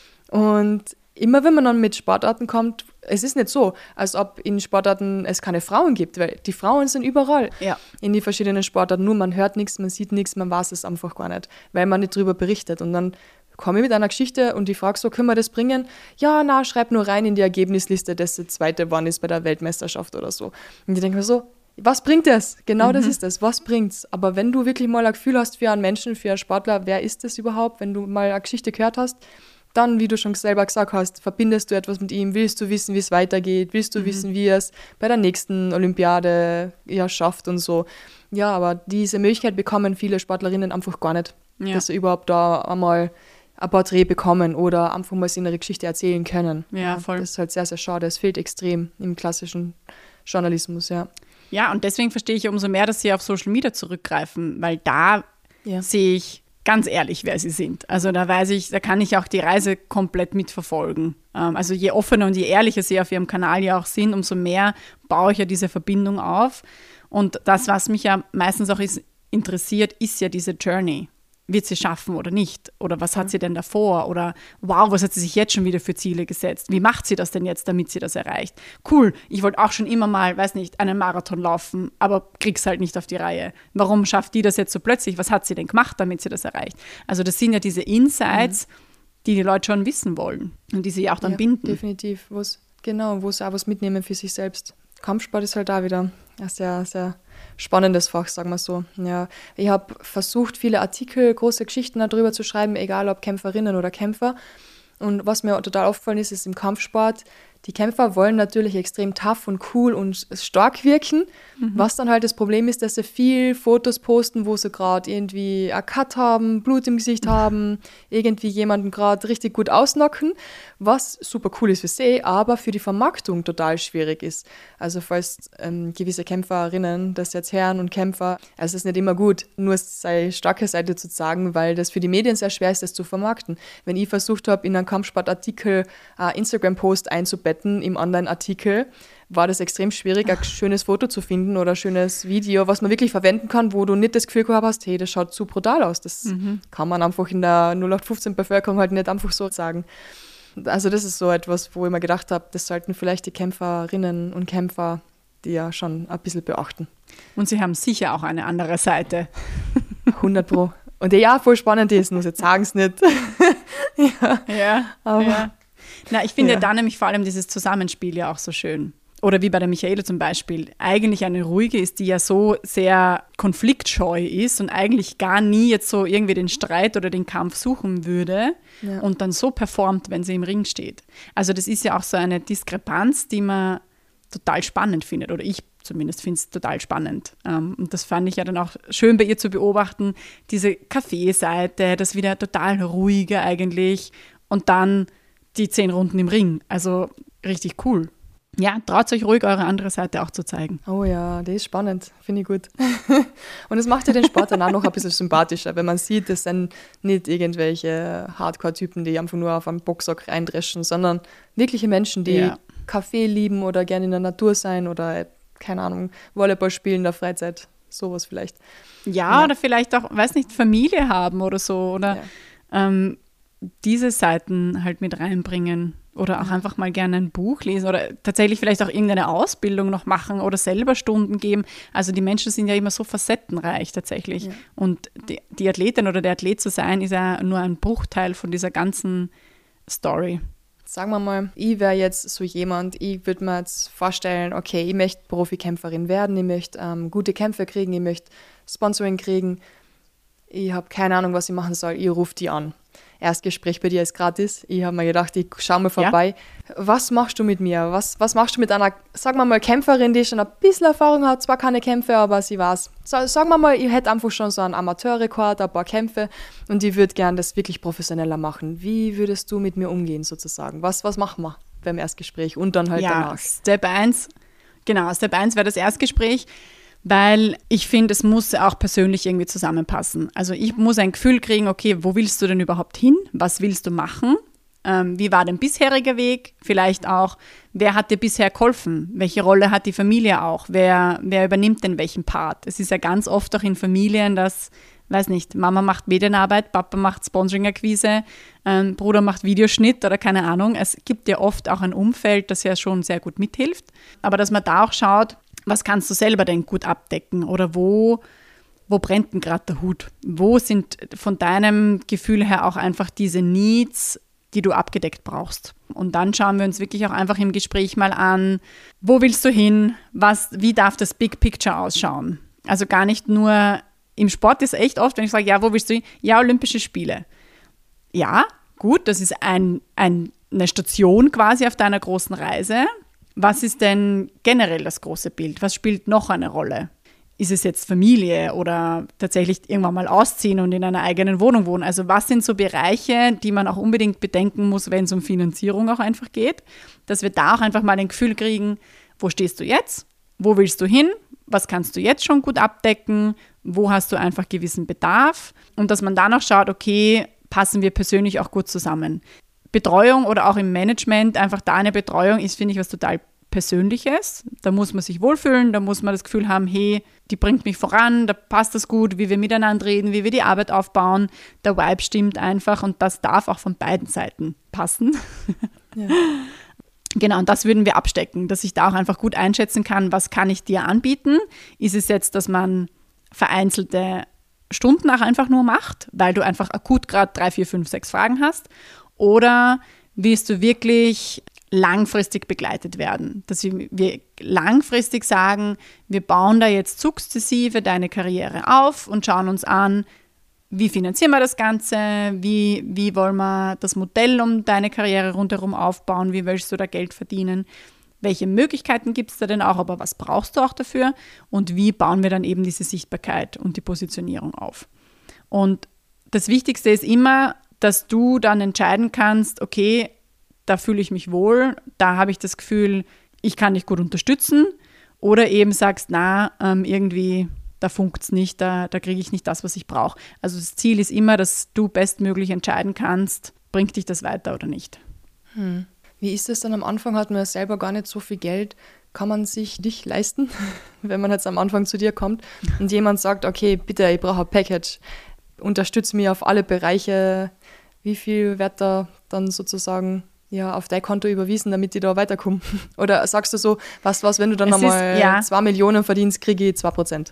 Und immer wenn man dann mit Sportarten kommt, es ist nicht so, als ob in Sportarten es keine Frauen gibt, weil die Frauen sind überall Ja. in die verschiedenen Sportarten. Nur man hört nichts, man sieht nichts, man weiß es einfach gar nicht, weil man nicht drüber berichtet. Und dann komme ich mit einer Geschichte und die frage so, können wir das bringen? Ja, na, schreib nur rein in die Ergebnisliste, dass der Zweite geworden ist bei der Weltmeisterschaft oder so. Und ich denke mir so, was bringt das? Genau das ist das. Was bringt's? Aber wenn du wirklich mal ein Gefühl hast für einen Menschen, für einen Sportler, wer ist das überhaupt? Wenn du mal eine Geschichte gehört hast, dann, wie du schon selber gesagt hast, verbindest du etwas mit ihm, willst du wissen, wie es weitergeht, willst du mhm. wissen, wie er es bei der nächsten Olympiade ja schafft und so. Ja, aber diese Möglichkeit bekommen viele Sportlerinnen einfach gar nicht, ja. dass sie überhaupt da einmal ein Porträt bekommen oder einfach mal so eine Geschichte erzählen können. Ja, voll. Das ist halt sehr, sehr schade. Es fehlt extrem im klassischen Journalismus, ja. Ja, und deswegen verstehe ich umso mehr, dass sie auf Social Media zurückgreifen, weil da ja. sehe ich ganz ehrlich, wer sie sind. Also da weiß ich, da kann ich auch die Reise komplett mitverfolgen. Also je offener und je ehrlicher sie auf ihrem Kanal ja auch sind, umso mehr baue ich ja diese Verbindung auf. Und das, was mich ja meistens auch ist, interessiert, ist ja diese Journey. Wird sie schaffen oder nicht? Oder was hat sie denn davor? Oder wow, was hat sie sich jetzt schon wieder für Ziele gesetzt? Wie macht sie das denn jetzt, damit sie das erreicht? Cool, ich wollte auch schon immer mal, weiß nicht, einen Marathon laufen, aber krieg's halt nicht auf die Reihe. Warum schafft die das jetzt so plötzlich? Was hat sie denn gemacht, damit sie das erreicht? Also das sind ja diese Insights, mhm. die die Leute schon wissen wollen und die sie auch dann ja, binden. Definitiv, wo's, genau, wo sie auch was mitnehmen für sich selbst. Kampfsport ist halt da wieder ein sehr, sehr spannendes Fach, sagen wir so. Ja, ich habe versucht, viele Artikel, große Geschichten darüber zu schreiben, egal ob Kämpferinnen oder Kämpfer. Und was mir total aufgefallen ist, ist im Kampfsport, die Kämpfer wollen natürlich extrem tough und cool und stark wirken, mhm. was dann halt das Problem ist, dass sie viel Fotos posten, wo sie gerade irgendwie einen Cut haben, Blut im Gesicht haben, irgendwie jemanden gerade richtig gut ausnocken, was super cool ist für sie, aber für die Vermarktung total schwierig ist. Also falls ähm, gewisse Kämpferinnen das jetzt hören und Kämpfer, also es ist nicht immer gut, nur seine starke Seite zu sagen, weil das für die Medien sehr schwer ist, das zu vermarkten. Wenn ich versucht habe, in einen Kampfsportartikel äh, Instagram-Post einzubetten, im Online-Artikel, war das extrem schwierig, ein schönes Foto zu finden oder ein schönes Video, was man wirklich verwenden kann, wo du nicht das Gefühl gehabt hast, hey, das schaut zu brutal aus. Das mhm. kann man einfach in der null acht fünfzehn-Bevölkerung halt nicht einfach so sagen. Also das ist so etwas, wo ich mir gedacht habe, das sollten vielleicht die Kämpferinnen und Kämpfer, die ja schon ein bisschen beachten. Und sie haben sicher auch eine andere Seite. hundert Pro. Und die ja voll spannend ist, muss jetzt sagen es nicht. ja, ja, aber ja. Na, ich finde ja. ja da nämlich vor allem dieses Zusammenspiel ja auch so schön. oder wie bei der Michaela zum Beispiel, eigentlich eine ruhige ist, die ja so sehr konfliktscheu ist und eigentlich gar nie jetzt so irgendwie den Streit oder den Kampf suchen würde ja. und dann so performt, wenn sie im Ring steht. Also das ist ja auch so eine Diskrepanz, die man total spannend findet, oder ich zumindest finde es total spannend. Und das fand ich ja dann auch schön bei ihr zu beobachten, diese Kaffeeseite, das wieder total ruhige eigentlich und dann die zehn Runden im Ring. Also richtig cool. Ja, traut euch ruhig, eure andere Seite auch zu zeigen. Oh ja, das ist spannend, finde ich gut. Und es macht ja den Sport dann auch noch ein bisschen sympathischer, wenn man sieht, das sind nicht irgendwelche Hardcore-Typen, die einfach nur auf einen Boxsack reindreschen, sondern wirkliche Menschen, die ja. Kaffee lieben oder gerne in der Natur sein oder, keine Ahnung, Volleyball spielen in der Freizeit, sowas vielleicht. Ja, ja. oder vielleicht auch, weiß nicht, Familie haben oder so oder ja. ähm, diese Seiten halt mit reinbringen. Oder auch einfach mal gerne ein Buch lesen oder tatsächlich vielleicht auch irgendeine Ausbildung noch machen oder selber Stunden geben. Also die Menschen sind ja immer so facettenreich tatsächlich. Ja. Und die, die Athletin oder der Athlet zu sein, ist ja nur ein Bruchteil von dieser ganzen Story. Sagen wir mal, ich wäre jetzt so jemand, ich würde mir jetzt vorstellen, okay, ich möchte Profikämpferin werden, ich möchte ähm, gute Kämpfe kriegen, ich möchte Sponsoring kriegen. Ich habe keine Ahnung, was ich machen soll, ich rufe die an. Erstgespräch bei dir ist gratis. Ich habe mir gedacht, ich schaue mal vorbei. Ja. Was machst du mit mir? Was, was machst du mit einer, sagen wir mal, Kämpferin, die schon ein bisschen Erfahrung hat, zwar keine Kämpfe, aber sie weiß. So, sagen wir mal, ich hätte einfach schon so einen Amateurrekord, ein paar Kämpfe und ich würde gerne das wirklich professioneller machen. Wie würdest du mit mir umgehen sozusagen? Was, was machen wir beim Erstgespräch und dann halt ja, danach? Step eins, genau, Step eins wäre das Erstgespräch. Weil ich finde, es muss auch persönlich irgendwie zusammenpassen. Also ich muss ein Gefühl kriegen, okay, wo willst du denn überhaupt hin? Was willst du machen? Ähm, wie war dein bisheriger Weg? Vielleicht auch, wer hat dir bisher geholfen? Welche Rolle hat die Familie auch? Wer, wer übernimmt denn welchen Part? Es ist ja ganz oft auch in Familien, dass, weiß nicht, Mama macht Medienarbeit, Papa macht Sponsoring-Akquise, ähm, Bruder macht Videoschnitt oder keine Ahnung. Es gibt ja oft auch ein Umfeld, das ja schon sehr gut mithilft. Aber dass man da auch schaut, was kannst du selber denn gut abdecken oder wo, wo brennt denn gerade der Hut? Wo sind von deinem Gefühl her auch einfach diese Needs, die du abgedeckt brauchst? Und dann schauen wir uns wirklich auch einfach im Gespräch mal an, wo willst du hin? Was, wie darf das Big Picture ausschauen? Also gar nicht nur, im Sport ist echt oft, wenn ich sage, ja, wo willst du hin? Ja, Olympische Spiele. Ja, gut, das ist ein, ein, eine Station quasi auf deiner großen Reise. Was ist denn generell das große Bild? Was spielt noch eine Rolle? Ist es jetzt Familie oder tatsächlich irgendwann mal ausziehen und in einer eigenen Wohnung wohnen? Also was sind so Bereiche, die man auch unbedingt bedenken muss, wenn es um Finanzierung auch einfach geht? Dass wir da auch einfach mal ein Gefühl kriegen, wo stehst du jetzt? Wo willst du hin? Was kannst du jetzt schon gut abdecken? Wo hast du einfach gewissen Bedarf? Und dass man dann auch schaut, okay, passen wir persönlich auch gut zusammen? Betreuung oder auch im Management, einfach da eine Betreuung ist, finde ich, was total Persönliches. Da muss man sich wohlfühlen, da muss man das Gefühl haben, hey, die bringt mich voran, da passt das gut, wie wir miteinander reden, wie wir die Arbeit aufbauen. Der Vibe stimmt einfach und das darf auch von beiden Seiten passen. Ja. Genau, und das würden wir abstecken, dass ich da auch einfach gut einschätzen kann, was kann ich dir anbieten. Ist es jetzt, dass man vereinzelte Stunden auch einfach nur macht, weil du einfach akut gerade drei, vier, fünf, sechs Fragen hast? Oder willst du wirklich langfristig begleitet werden? Dass wir langfristig sagen, wir bauen da jetzt sukzessive deine Karriere auf und schauen uns an, wie finanzieren wir das Ganze, wie, wie wollen wir das Modell um deine Karriere rundherum aufbauen, wie willst du da Geld verdienen, welche Möglichkeiten gibt es da denn auch, aber was brauchst du auch dafür und wie bauen wir dann eben diese Sichtbarkeit und die Positionierung auf. Und das Wichtigste ist immer, dass du dann entscheiden kannst, okay, da fühle ich mich wohl, da habe ich das Gefühl, ich kann dich gut unterstützen oder eben sagst, na, ähm, irgendwie, da funkt es nicht, da, da kriege ich nicht das, was ich brauche. Also das Ziel ist immer, dass du bestmöglich entscheiden kannst, bringt dich das weiter oder nicht. Hm. Wie ist es dann am Anfang, hat man selber gar nicht so viel Geld, kann man sich dich leisten, wenn man jetzt am Anfang zu dir kommt und jemand sagt, okay, bitte, ich brauche ein Package, unterstütze mich auf alle Bereiche. Wie viel wird da dann sozusagen ja, auf dein Konto überwiesen, damit ich da weiterkomme? Oder sagst du so, was, was, wenn du dann es einmal ist, ja. zwei Millionen verdienst, kriege ich zwei Prozent?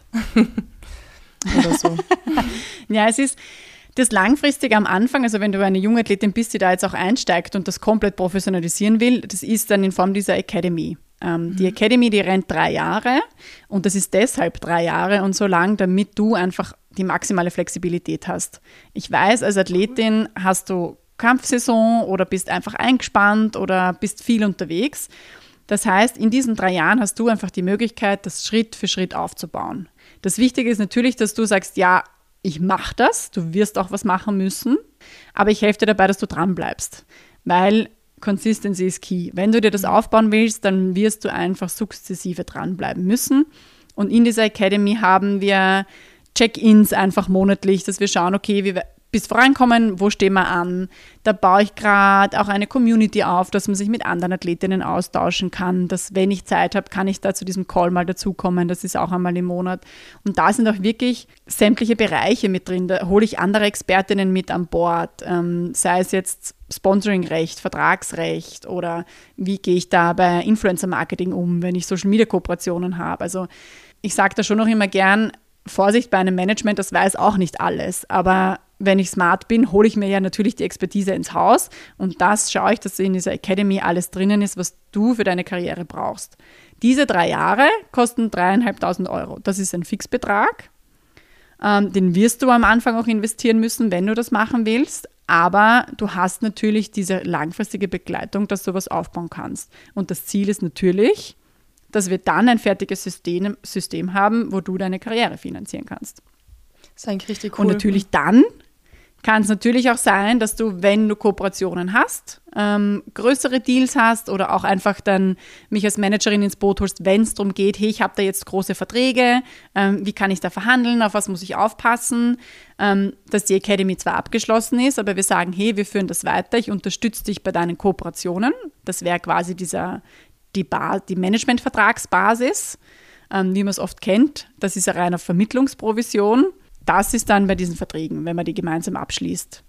Oder so. Ja, es ist das langfristig am Anfang, also wenn du eine junge Athletin bist, die da jetzt auch einsteigt und das komplett professionalisieren will, das ist dann in Form dieser Academy. Ähm, mhm. Die Academy, die rennt drei Jahre und das ist deshalb drei Jahre und so lang, damit du einfach die maximale Flexibilität hast. Ich weiß, als Athletin hast du Kampfsaison oder bist einfach eingespannt oder bist viel unterwegs. Das heißt, in diesen drei Jahren hast du einfach die Möglichkeit, das Schritt für Schritt aufzubauen. Das Wichtige ist natürlich, dass du sagst, ja, ich mache das, du wirst auch was machen müssen, aber ich helfe dir dabei, dass du dran bleibst, weil Consistency is key. Wenn du dir das aufbauen willst, dann wirst du einfach sukzessive dranbleiben müssen. Und in dieser Academy haben wir Check-ins einfach monatlich, dass wir schauen, okay, wie wir bis vorankommen, wo stehen wir an? Da baue ich gerade auch eine Community auf, dass man sich mit anderen Athletinnen austauschen kann, dass wenn ich Zeit habe, kann ich da zu diesem Call mal dazukommen, das ist auch einmal im Monat. Und da sind auch wirklich sämtliche Bereiche mit drin, da hole ich andere Expertinnen mit an Bord, ähm, sei es jetzt Sponsoring-Recht, Vertragsrecht oder wie gehe ich da bei Influencer-Marketing um, wenn ich Social-Media-Kooperationen habe. Also ich sage da schon noch immer gern, Vorsicht bei einem Management, das weiß auch nicht alles, aber wenn ich smart bin, hole ich mir ja natürlich die Expertise ins Haus und das schaue ich, dass in dieser Academy alles drinnen ist, was du für deine Karriere brauchst. Diese drei Jahre kosten dreieinhalbtausend Euro. Das ist ein Fixbetrag, ähm, den wirst du am Anfang auch investieren müssen, wenn du das machen willst, aber du hast natürlich diese langfristige Begleitung, dass du was aufbauen kannst. Und das Ziel ist natürlich, dass wir dann ein fertiges System, System haben, wo du deine Karriere finanzieren kannst. Das ist eigentlich richtig cool. Und natürlich dann kann es natürlich auch sein, dass du, wenn du Kooperationen hast, ähm, größere Deals hast oder auch einfach dann mich als Managerin ins Boot holst, wenn es darum geht, hey, ich habe da jetzt große Verträge, ähm, wie kann ich da verhandeln, auf was muss ich aufpassen, ähm, dass die Academy zwar abgeschlossen ist, aber wir sagen, hey, wir führen das weiter, ich unterstütze dich bei deinen Kooperationen. Das wäre quasi dieser, die, Ba- die Managementvertragsbasis, ähm, wie man es oft kennt. Das ist eine reine Vermittlungsprovision. Das ist dann bei diesen Verträgen, wenn man die gemeinsam abschließt.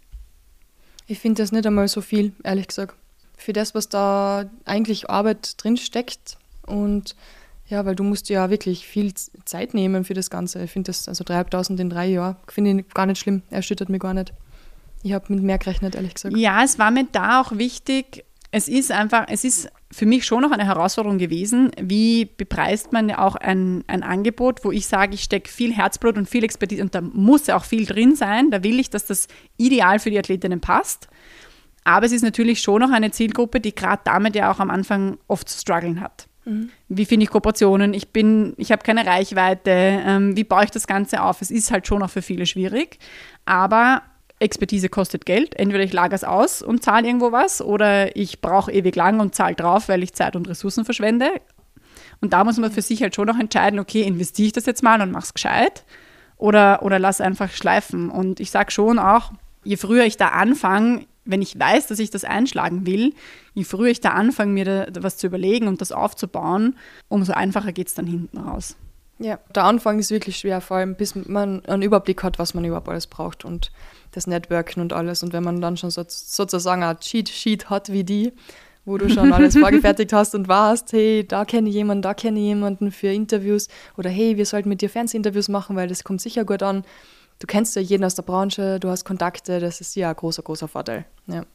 Ich finde das nicht einmal so viel, ehrlich gesagt. Für das, was da eigentlich Arbeit drin steckt. Und ja, weil du musst ja wirklich viel Zeit nehmen für das Ganze. Ich finde das, also dreitausendfünfhundert in drei Jahren, finde ich gar nicht schlimm. Erschüttert mich gar nicht. Ich habe mit mehr gerechnet, ehrlich gesagt. Ja, es war mir da auch wichtig. Es ist einfach, es ist für mich schon noch eine Herausforderung gewesen, wie bepreist man ja auch ein, ein Angebot, wo ich sage, ich stecke viel Herzblut und viel Expertise und da muss ja auch viel drin sein, da will ich, dass das ideal für die Athletinnen passt, aber es ist natürlich schon noch eine Zielgruppe, die gerade damit ja auch am Anfang oft zu strugglen hat. Mhm. Wie finde ich Kooperationen, ich bin, ich habe keine Reichweite, ähm, wie baue ich das Ganze auf, es ist halt schon auch für viele schwierig, aber Expertise kostet Geld. Entweder ich lagere es aus und zahle irgendwo was oder ich brauche ewig lang und zahle drauf, weil ich Zeit und Ressourcen verschwende. Und da muss man für sich halt schon noch entscheiden, okay, investiere ich das jetzt mal und mache es gescheit oder, oder lass einfach schleifen. Und ich sage schon auch, je früher ich da anfange, wenn ich weiß, dass ich das einschlagen will, je früher ich da anfange, mir da, da was zu überlegen und das aufzubauen, umso einfacher geht es dann hinten raus. Ja, der Anfang ist wirklich schwer, vor allem bis man einen Überblick hat, was man überhaupt alles braucht und das Networken und alles. Und wenn man dann schon so, sozusagen ein Cheat-Sheet hat wie die, wo du schon alles vorgefertigt hast und weißt, hey, da kenne ich jemanden, da kenne ich jemanden für Interviews oder hey, wir sollten mit dir Fernsehinterviews machen, weil das kommt sicher gut an. Du kennst ja jeden aus der Branche, du hast Kontakte, das ist ja ein großer, großer Vorteil. Ja.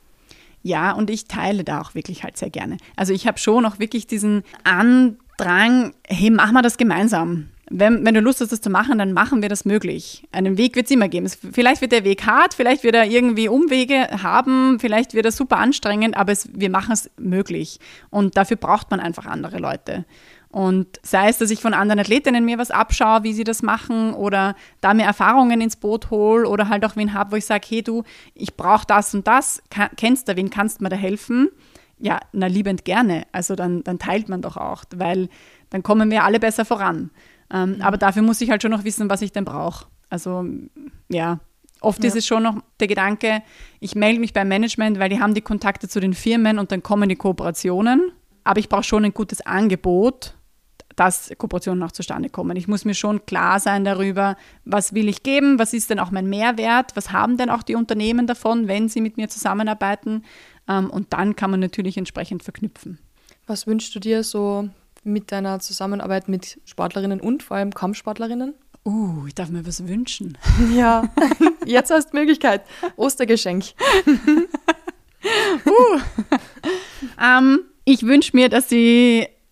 Ja, und ich teile da auch wirklich halt sehr gerne. Also ich habe schon auch wirklich diesen Andrang, hey, machen wir das gemeinsam. Wenn, wenn du Lust hast, das zu machen, dann machen wir das möglich. Einen Weg wird es immer geben. Es, vielleicht wird der Weg hart, vielleicht wird er irgendwie Umwege haben, vielleicht wird er super anstrengend, aber es, wir machen es möglich. Und dafür braucht man einfach andere Leute. Und sei es, dass ich von anderen Athletinnen mir was abschaue, wie sie das machen oder da mir Erfahrungen ins Boot hole oder halt auch wen habe, wo ich sage, hey du, ich brauche das und das, Ka- kennst du wen, kannst du mir da helfen? Ja, na liebend gerne. Also dann, dann teilt man doch auch, weil dann kommen wir alle besser voran. Ähm, mhm. Aber dafür muss ich halt schon noch wissen, was ich denn brauche. Also ja, oft ja. ist es schon noch der Gedanke, ich melde mich beim Management, weil die haben die Kontakte zu den Firmen und dann kommen die Kooperationen. Aber ich brauche schon ein gutes Angebot, dass Kooperationen auch zustande kommen. Ich muss mir schon klar sein darüber, was will ich geben, was ist denn auch mein Mehrwert, was haben denn auch die Unternehmen davon, wenn sie mit mir zusammenarbeiten. Ähm, und dann kann man natürlich entsprechend verknüpfen. Was wünschst du dir so mit deiner Zusammenarbeit mit Sportlerinnen und vor allem Kampfsportlerinnen? Uh, ich darf mir was wünschen. Ja, jetzt hast du Möglichkeit. Ostergeschenk. uh. ähm, ich wünsche mir, dass sie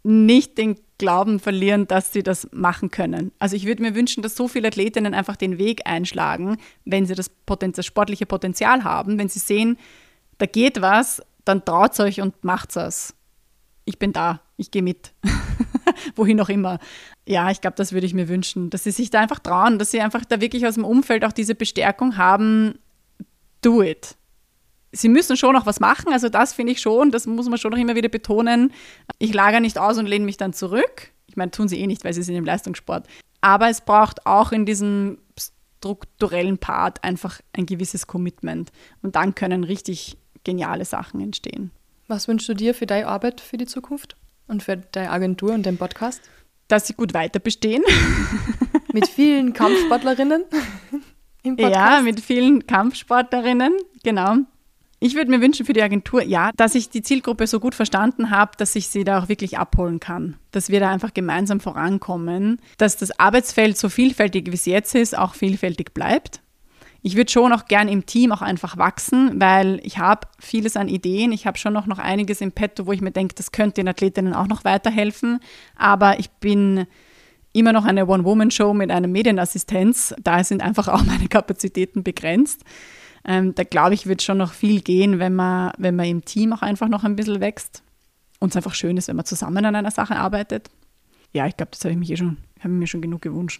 nicht den Glauben verlieren, dass sie das machen können. Also ich würde mir wünschen, dass so viele Athletinnen einfach den Weg einschlagen, wenn sie das, Potenz- das sportliche Potenzial haben, wenn sie sehen, da geht was, dann traut euch und macht's es. Ich bin da, ich gehe mit. Wohin auch immer. Ja, ich glaube, das würde ich mir wünschen, dass sie sich da einfach trauen, dass sie einfach da wirklich aus dem Umfeld auch diese Bestärkung haben, do it. Sie müssen schon noch was machen, also das finde ich schon, das muss man schon noch immer wieder betonen. Ich lagere nicht aus und lehne mich dann zurück. Ich meine, tun sie eh nicht, weil sie sind im Leistungssport. Aber es braucht auch in diesem strukturellen Part einfach ein gewisses Commitment. Und dann können richtig geniale Sachen entstehen. Was wünschst du dir für deine Arbeit für die Zukunft und für deine Agentur und den Podcast? Dass sie gut weiter bestehen. Mit vielen Kampfsportlerinnen im Podcast? Ja, mit vielen Kampfsportlerinnen, genau. Ich würde mir wünschen für die Agentur, ja, dass ich die Zielgruppe so gut verstanden habe, dass ich sie da auch wirklich abholen kann. Dass wir da einfach gemeinsam vorankommen. Dass das Arbeitsfeld so vielfältig, wie es jetzt ist, auch vielfältig bleibt. Ich würde schon auch gern im Team auch einfach wachsen, weil ich habe vieles an Ideen. Ich habe schon noch, noch einiges im Petto, wo ich mir denke, das könnte den Athletinnen auch noch weiterhelfen. Aber ich bin immer noch eine One-Woman-Show mit einer Medienassistenz. Da sind einfach auch meine Kapazitäten begrenzt. Ähm, da glaube ich, wird schon noch viel gehen, wenn man, wenn man im Team auch einfach noch ein bisschen wächst. Und es einfach schön ist, wenn man zusammen an einer Sache arbeitet. Ja, ich glaube, das habe ich, mich eh schon, habe ich mir schon genug gewünscht.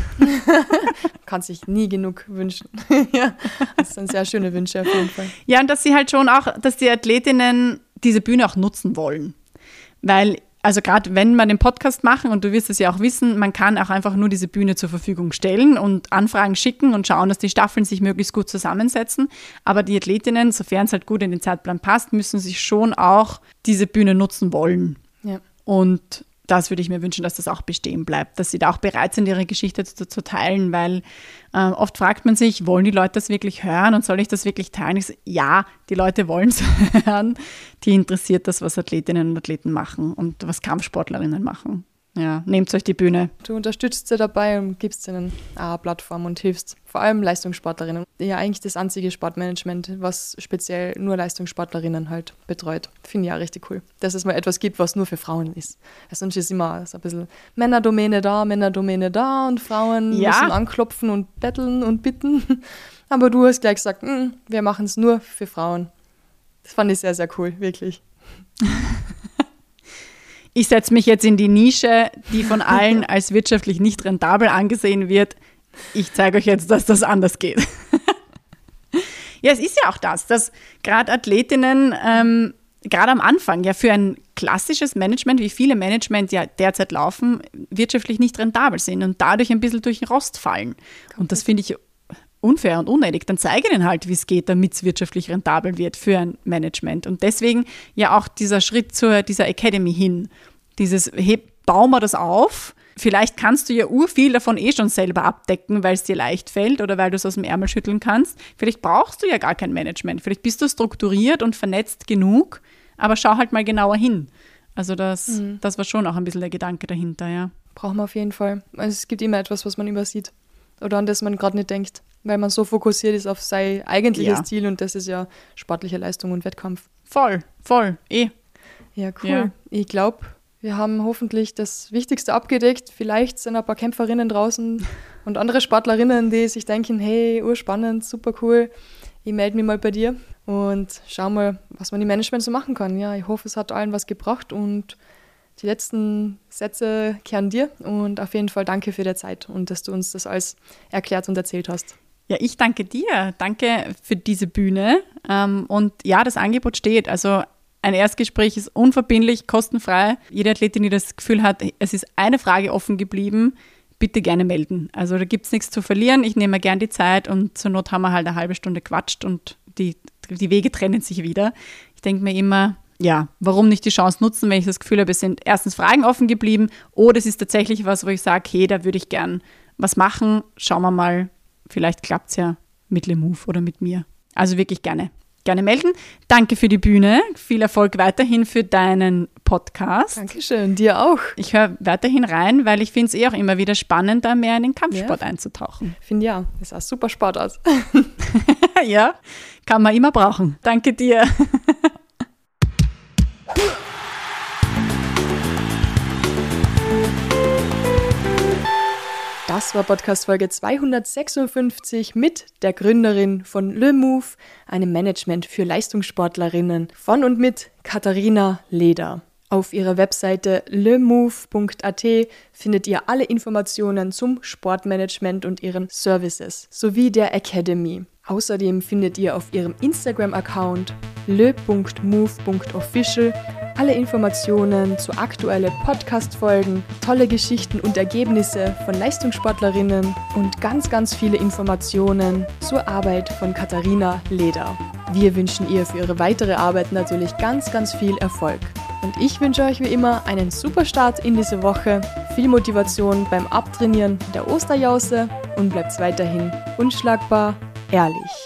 Kann sich nie genug wünschen. Ja, das sind sehr schöne Wünsche auf jeden Fall. Ja, und dass sie halt schon auch, dass die Athletinnen diese Bühne auch nutzen wollen. Weil, also gerade wenn wir den Podcast machen, und du wirst es ja auch wissen, man kann auch einfach nur diese Bühne zur Verfügung stellen und Anfragen schicken und schauen, dass die Staffeln sich möglichst gut zusammensetzen. Aber die Athletinnen, sofern es halt gut in den Zeitplan passt, müssen sich schon auch diese Bühne nutzen wollen. Ja. Und das würde ich mir wünschen, dass das auch bestehen bleibt, dass sie da auch bereit sind, ihre Geschichte zu, zu teilen, weil äh, oft fragt man sich, wollen die Leute das wirklich hören und soll ich das wirklich teilen? Ich so, ja, die Leute wollen es hören. Die interessiert das, was Athletinnen und Athleten machen und was Kampfsportlerinnen machen. Ja, nehmt euch die Bühne. Du unterstützt sie dabei und gibst ihnen eine Plattform und hilfst vor allem Leistungssportlerinnen. Ja, eigentlich das einzige Sportmanagement, was speziell nur Leistungssportlerinnen halt betreut. Finde ich auch richtig cool, dass es mal etwas gibt, was nur für Frauen ist. Sonst ist immer so ein bisschen Männerdomäne da, Männerdomäne da und Frauen ja. müssen anklopfen und betteln und bitten. Aber du hast gleich gesagt, wir machen es nur für Frauen. Das fand ich sehr, sehr cool, wirklich. Ich setze mich jetzt in die Nische, die von allen als wirtschaftlich nicht rentabel angesehen wird. Ich zeige euch jetzt, dass das anders geht. Ja, es ist ja auch das, dass gerade Athletinnen, ähm, gerade am Anfang, ja für ein klassisches Management, wie viele Management ja derzeit laufen, wirtschaftlich nicht rentabel sind und dadurch ein bisschen durch den Rost fallen. Und das finde ich unfair und unnötig. Dann zeige ihnen halt, wie es geht, damit es wirtschaftlich rentabel wird für ein Management. Und deswegen ja auch dieser Schritt zu dieser Academy hin. Dieses, hey, bau mal das auf. Vielleicht kannst du ja urviel davon eh schon selber abdecken, weil es dir leicht fällt oder weil du es aus dem Ärmel schütteln kannst. Vielleicht brauchst du ja gar kein Management. Vielleicht bist du strukturiert und vernetzt genug, aber schau halt mal genauer hin. Also das, mhm. das war schon auch ein bisschen der Gedanke dahinter, ja. Brauchen wir auf jeden Fall. Also es gibt immer etwas, was man übersieht oder an das man gerade nicht denkt, weil man so fokussiert ist auf sein eigentliches ja. Ziel und das ist ja sportliche Leistung und Wettkampf. Voll, voll, eh. Ja, cool. Ja. Ich glaube, wir haben hoffentlich das Wichtigste abgedeckt. Vielleicht sind ein paar Kämpferinnen draußen und andere Sportlerinnen, die sich denken, hey, urspannend, super cool, ich melde mich mal bei dir und schau mal, was man im Management so machen kann. Ja, ich hoffe, es hat allen was gebracht und die letzten Sätze kehren dir und auf jeden Fall danke für die Zeit und dass du uns das alles erklärt und erzählt hast. Ja, ich danke dir. Danke für diese Bühne. Und ja, das Angebot steht. Also ein Erstgespräch ist unverbindlich, kostenfrei. Jede Athletin, die das Gefühl hat, es ist eine Frage offen geblieben, bitte gerne melden. Also da gibt es nichts zu verlieren. Ich nehme gern die Zeit und zur Not haben wir halt eine halbe Stunde quatscht und die, die Wege trennen sich wieder. Ich denke mir immer, ja, warum nicht die Chance nutzen, wenn ich das Gefühl habe, es sind erstens Fragen offen geblieben oder es ist tatsächlich was, wo ich sage, hey, da würde ich gern was machen. Schauen wir mal, vielleicht klappt es ja mit LeMove oder mit mir. Also wirklich gerne. Gerne melden. Danke für die Bühne. Viel Erfolg weiterhin für deinen Podcast. Dankeschön, dir auch. Ich höre weiterhin rein, weil ich finde es eh auch immer wieder spannend, da mehr in den Kampfsport ja. einzutauchen. Finde ja, das ist ein super Sport aus. Ja, kann man immer brauchen. Danke dir. Das war Podcast-Folge zweihundertsechsundfünfzig mit der Gründerin von Le Move, einem Management für Leistungssportlerinnen, von und mit Katharina Leder. Auf ihrer Webseite le move punkt a t findet ihr alle Informationen zum Sportmanagement und ihren Services sowie der Academy. Außerdem findet ihr auf ihrem Instagram-Account le punkt move punkt official alle Informationen zu aktuellen Podcast-Folgen, tolle Geschichten und Ergebnisse von Leistungssportlerinnen und ganz, ganz viele Informationen zur Arbeit von Katharina Leder. Wir wünschen ihr für ihre weitere Arbeit natürlich ganz, ganz viel Erfolg. Und ich wünsche euch wie immer einen super Start in diese Woche, viel Motivation beim Abtrainieren der Osterjause und bleibt weiterhin unschlagbar ehrlich.